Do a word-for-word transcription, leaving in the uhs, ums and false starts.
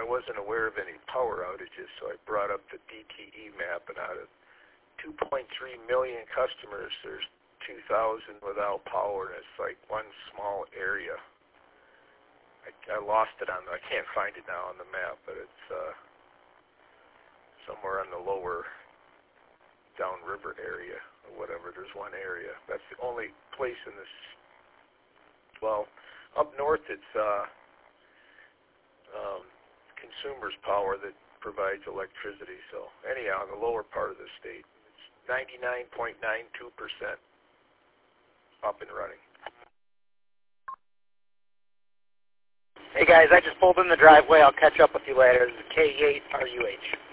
I wasn't aware of any power outages, so I brought up the D T E map, and out of two point three million customers, there's two thousand without power, and it's like one small area. I, I lost it on the, I can't find it now on the map, but it's uh, somewhere on the lower downriver area or whatever. There's one area. That's the only place in this. Well, up north it's uh, um, consumers' power that provides electricity. So anyhow, in the lower part of the state, it's ninety-nine point nine two percent up and running. Hey guys, I just pulled in the driveway. I'll catch up with you later. This is K eight R U H.